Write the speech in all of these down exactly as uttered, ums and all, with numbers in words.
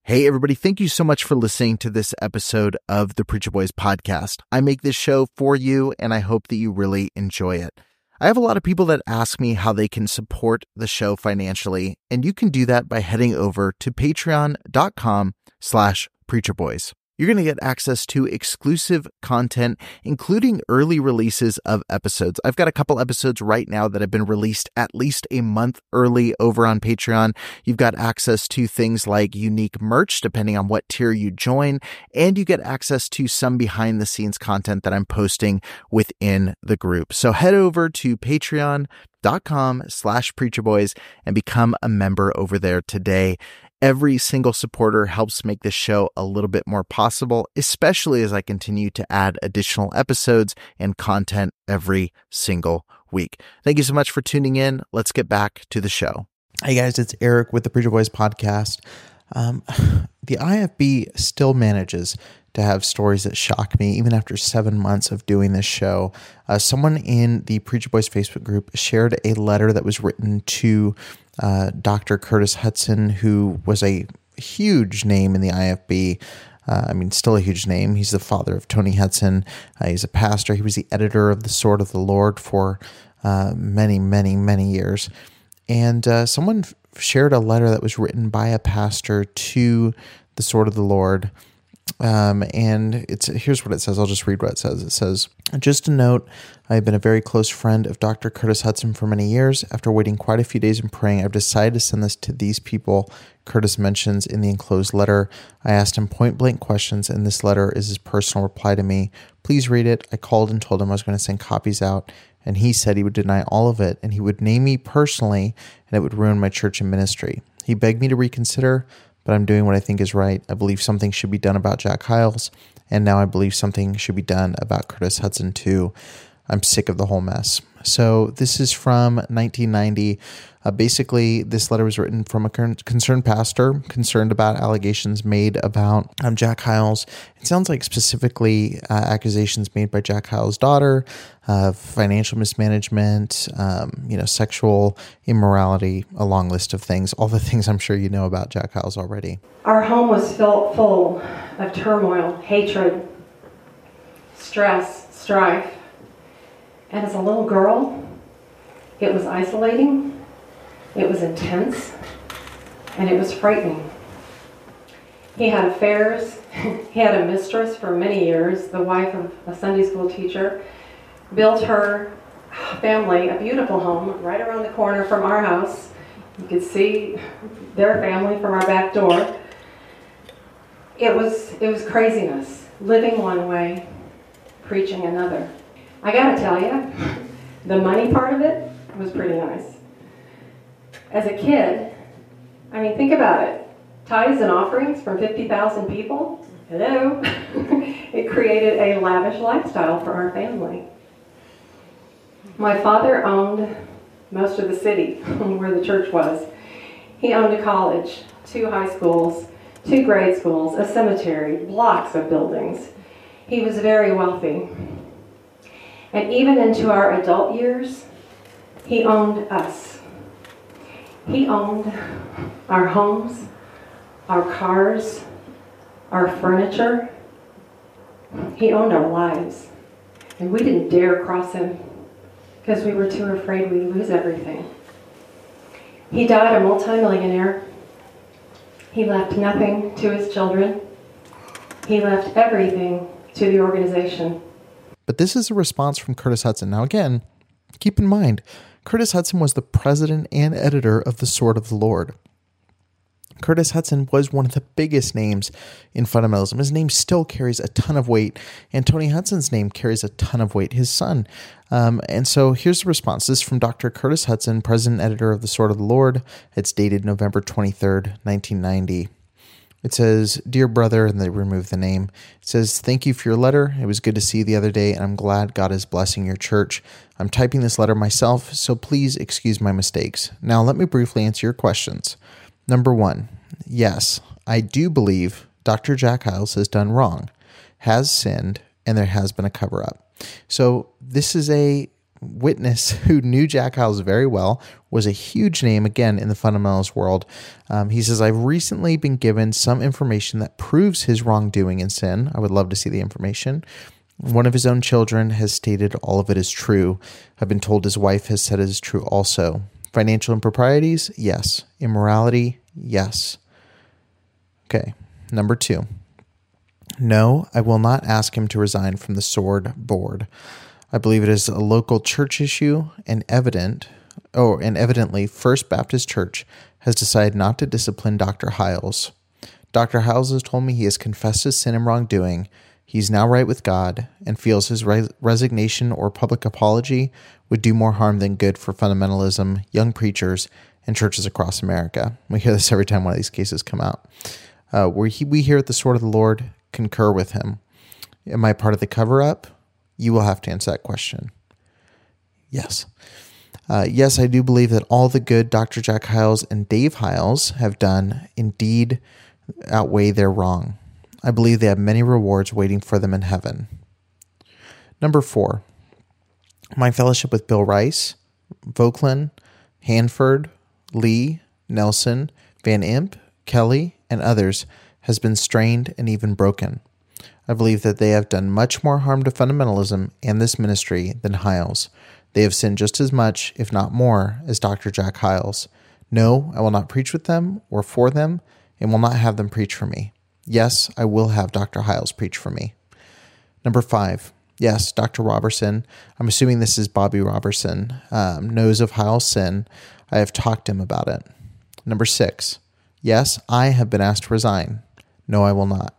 Hey, everybody. Thank you so much for listening to this episode of the Preacher Boys podcast. I make this show for you, and I hope that you really enjoy it. I have a lot of people that ask me how they can support the show financially, and you can do that by heading over to patreon.com slash preacherboys. You're going to get access to exclusive content, including early releases of episodes. I've got a couple episodes right now that have been released at least a month early over on Patreon. You've got access to things like unique merch, depending on what tier you join, and you get access to some behind-the-scenes content that I'm posting within the group. So head over to patreon.com slash preacherboys and become a member over there today. Every single supporter helps make this show a little bit more possible, especially as I continue to add additional episodes and content every single week. Thank you so much for tuning in. Let's get back to the show. Hey guys, it's Eric with the Preacher Boys podcast. Um, the I F B still manages to have stories that shock me, even after seven months of doing this show. Uh, someone in the Preacher Boys Facebook group shared a letter that was written to uh, Doctor Curtis Hutson, who was a huge name in the I F B. Uh, I mean, still a huge name. He's the father of Tony Hudson. Uh, he's a pastor. He was the editor of the Sword of the Lord for uh, many, many, many years. And uh, someone f- shared a letter that was written by a pastor to the Sword of the Lord. Um, and it's here's what it says. I'll just read what it says. It says, just a note, I've been a very close friend of Doctor Curtis Hutson for many years. After waiting quite a few days and praying, I've decided to send this to these people Curtis mentions in the enclosed letter. I asked him point blank questions, and this letter is his personal reply to me. Please read it. I called and told him I was going to send copies out, and he said he would deny all of it, and he would name me personally, and it would ruin my church and ministry. He begged me to reconsider, but I'm doing what I think is right. I believe something should be done about Jack Hyles, and now I believe something should be done about Curtis Hutson too. I'm sick of the whole mess. So this is from nineteen ninety. Uh, basically, this letter was written from a concerned pastor, concerned about allegations made about um, Jack Hyles. It sounds like specifically uh, accusations made by Jack Hyles' daughter, uh, financial mismanagement, um, you know, sexual immorality, a long list of things, all the things I'm sure you know about Jack Hyles already. Our home was filled full of turmoil, hatred, stress, strife. And as a little girl, it was isolating, it was intense, and it was frightening. He had affairs. He had a mistress for many years, the wife of a Sunday school teacher, built her family a beautiful home right around the corner from our house. You could see their family from our back door. It was, it was craziness, living one way, preaching another. I gotta tell you, the money part of it was pretty nice. As a kid, I mean, think about it. Tithes and offerings from fifty thousand people. Hello. It created a lavish lifestyle for our family. My father owned most of the city where the church was. He owned a college, two high schools, two grade schools, a cemetery, blocks of buildings. He was very wealthy. And even into our adult years, he owned us. He owned our homes, our cars, our furniture. He owned our lives. And we didn't dare cross him because we were too afraid we'd lose everything. He died a multimillionaire. He left nothing to his children. He left everything to the organization. But this is a response from Curtis Hutson. Now, again, keep in mind, Curtis Hutson was the president and editor of the Sword of the Lord. Curtis Hutson was one of the biggest names in fundamentalism. His name still carries a ton of weight, and Tony Hudson's name carries a ton of weight, his son. Um, and so here's the response. This is from Doctor Curtis Hutson, president and editor of the Sword of the Lord. It's dated November twenty-third, nineteen ninety. It says, "Dear brother," and they remove the name. It says, "Thank you for your letter. It was good to see you the other day, and I'm glad God is blessing your church. I'm typing this letter myself, so please excuse my mistakes. Now let me briefly answer your questions. Number one, yes, I do believe Doctor Jack Hyles has done wrong, has sinned, and there has been a cover-up." So this is a witness who knew Jack Hyles very well, was a huge name, again, in the fundamentalist world. Um, he says, I've recently been given some information that proves his wrongdoing and sin. I would love to see the information. One of his own children has stated all of it is true. I've been told his wife has said it is true also. Financial improprieties? Yes. Immorality? Yes. Okay. Number two. No, I will not ask him to resign from the Sword Board. I believe it is a local church issue and evident, oh, and evidently First Baptist Church has decided not to discipline Doctor Hyles. Doctor Hyles has told me he has confessed his sin and wrongdoing. He's now right with God and feels his re- resignation or public apology would do more harm than good for fundamentalism, young preachers, and churches across America. We hear this every time one of these cases come out. Uh, where he, we here at the Sword of the Lord concur with him. Am I part of the cover-up? You will have to answer that question. Yes. Uh, yes, I do believe that all the good Doctor Jack Hyles and Dave Hyles have done indeed outweigh their wrong. I believe they have many rewards waiting for them in heaven. Number four, my fellowship with Bill Rice, Vauquelin, Hanford, Lee, Nelson, Van Imp, Kelly, and others has been strained and even broken. I believe that they have done much more harm to fundamentalism and this ministry than Hyles. They have sinned just as much, if not more, as Doctor Jack Hyles. No, I will not preach with them or for them, and will not have them preach for me. Yes, I will have Doctor Hyles preach for me. Number five. Yes, Doctor Robertson, I'm assuming this is Bobby Robertson, um, knows of Hyles' sin. I have talked to him about it. Number six. Yes, I have been asked to resign. No, I will not.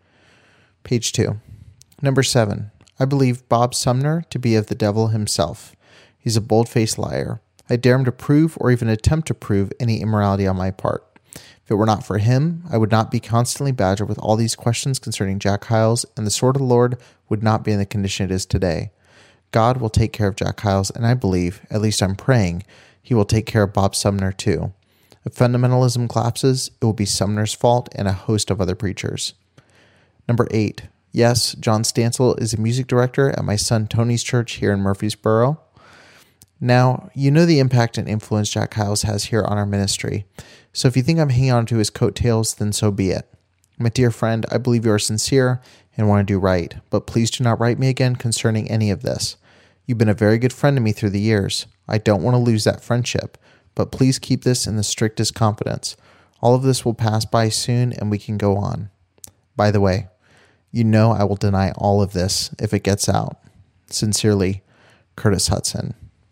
Page two. Number seven. I believe Bob Sumner to be of the devil himself. He's a bold-faced liar. I dare him to prove or even attempt to prove any immorality on my part. If it were not for him, I would not be constantly badgered with all these questions concerning Jack Hyles, and the Sword of the Lord would not be in the condition it is today. God will take care of Jack Hyles, and I believe, at least I'm praying, he will take care of Bob Sumner too. If fundamentalism collapses, it will be Sumner's fault and a host of other preachers. Number eight. Yes, John Stansel is a music director at my son Tony's church here in Murfreesboro. Now, you know the impact and influence Jack Hyles has here on our ministry. So if you think I'm hanging on to his coattails, then so be it. My dear friend, I believe you are sincere and want to do right, but please do not write me again concerning any of this. You've been a very good friend to me through the years. I don't want to lose that friendship, but please keep this in the strictest confidence. All of this will pass by soon and we can go on. By the way, you know I will deny all of this if it gets out. Sincerely, Curtis Hudson.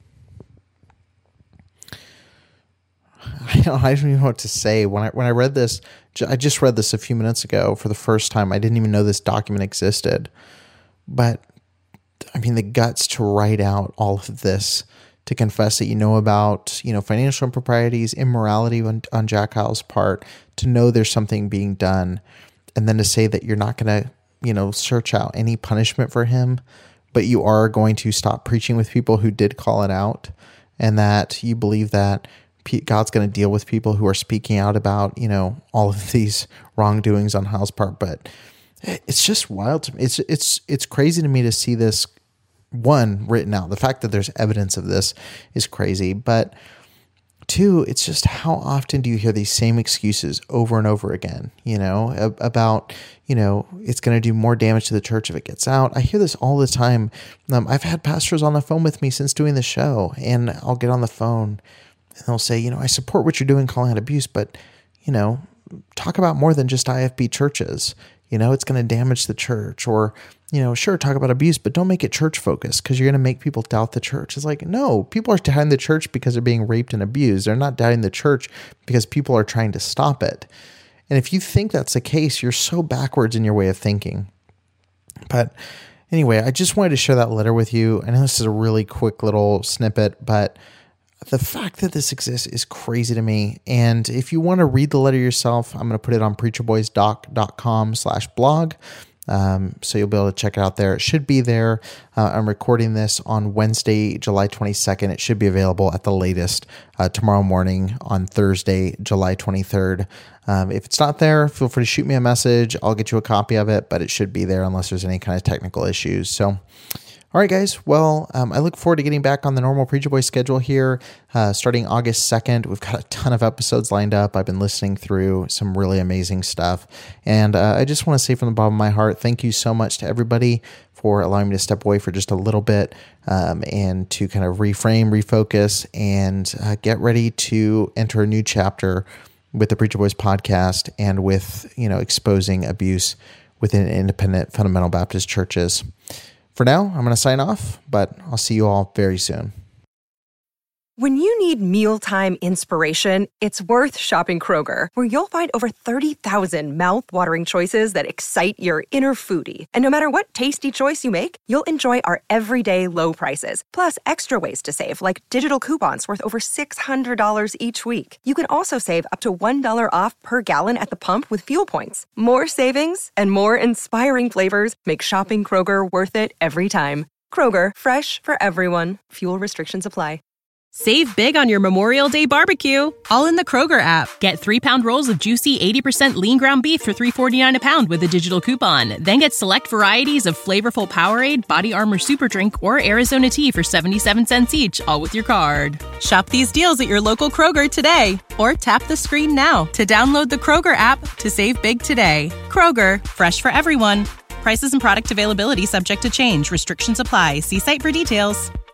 I don't, I don't even know what to say. When I when I read this, I just read this a few minutes ago for the first time. I didn't even know this document existed. But, I mean, the guts to write out all of this, to confess that you know about, you know, financial improprieties, immorality on, on Jack Hyles' part, to know there's something being done, and then to say that you're not going to, you know, search out any punishment for him, but you are going to stop preaching with people who did call it out, and that you believe that God's going to deal with people who are speaking out about, you know, all of these wrongdoings on Hyles' part. But it's just wild to me. It's, it's, it's crazy to me to see this, one, written out. The fact that there's evidence of this is crazy. But two, it's just how often do you hear these same excuses over and over again, you know, about, you know, it's going to do more damage to the church if it gets out. I hear this all the time. Um, I've had pastors on the phone with me since doing the show, and I'll get on the phone and they'll say, you know, I support what you're doing calling out abuse, but, you know, talk about more than just I F B churches. You know, it's going to damage the church. Or, you know, sure, talk about abuse, but don't make it church focused because you're going to make people doubt the church. It's like, no, people are doubting the church because they're being raped and abused. They're not doubting the church because people are trying to stop it. And if you think that's the case, you're so backwards in your way of thinking. But anyway, I just wanted to share that letter with you. I know this is a really quick little snippet, but the fact that this exists is crazy to me. And if you want to read the letter yourself, I'm going to put it on preacherboysdoc.com slash blog. Um, so you'll be able to check it out there. It should be there. Uh, I'm recording this on Wednesday, July twenty-second. It should be available at the latest uh, tomorrow morning on Thursday, July twenty-third. Um, if it's not there, feel free to shoot me a message. I'll get you a copy of it, but it should be there unless there's any kind of technical issues. So All right, guys. Well, um, I look forward to getting back on the normal Preacher Boy schedule here uh, starting August second. We've got a ton of episodes lined up. I've been listening through some really amazing stuff. And uh, I just want to say from the bottom of my heart, thank you so much to everybody for allowing me to step away for just a little bit um, and to kind of reframe, refocus, and uh, get ready to enter a new chapter with the Preacher Boys podcast and with, you know, exposing abuse within independent fundamental Baptist churches. For now, I'm going to sign off, but I'll see you all very soon. When you need mealtime inspiration, it's worth shopping Kroger, where you'll find over thirty thousand mouth-watering choices that excite your inner foodie. And no matter what tasty choice you make, you'll enjoy our everyday low prices, plus extra ways to save, like digital coupons worth over six hundred dollars each week. You can also save up to one dollar off per gallon at the pump with fuel points. More savings and more inspiring flavors make shopping Kroger worth it every time. Kroger, fresh for everyone. Fuel restrictions apply. Save big on your Memorial Day barbecue, all in the Kroger app. Get three-pound rolls of juicy eighty percent lean ground beef for three forty-nine a pound with a digital coupon. Then get select varieties of flavorful Powerade, Body Armor Super Drink, or Arizona tea for seventy-seven cents each, all with your card. Shop these deals at your local Kroger today, or tap the screen now to download the Kroger app to save big today. Kroger, fresh for everyone. Prices and product availability subject to change. Restrictions apply. See site for details.